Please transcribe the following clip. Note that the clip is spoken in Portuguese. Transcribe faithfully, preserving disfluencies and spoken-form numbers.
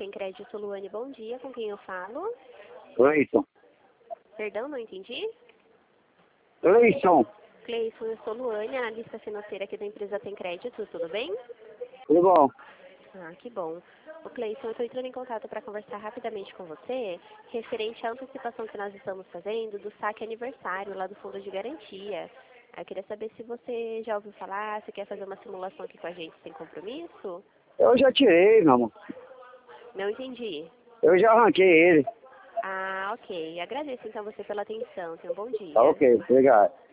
Tem Crédito Luane, bom dia. Com quem eu falo? Cleison. Perdão, não entendi? Cleison. Cleison, eu sou Luane, analista financeira aqui da empresa Tem Crédito, tudo bem? Tudo bom? Ah, que bom. O Cleison, eu estou entrando em contato para conversar rapidamente com você, referente à antecipação que nós estamos fazendo do saque aniversário lá do Fundo de Garantia. Eu queria saber se você já ouviu falar, se quer fazer uma simulação aqui com a gente sem compromisso? Eu já tirei, meu amor. Não entendi. Eu já arranquei ele. Ah, ok. Agradeço então você pela atenção. Tenha um bom dia. Tá ok, obrigado.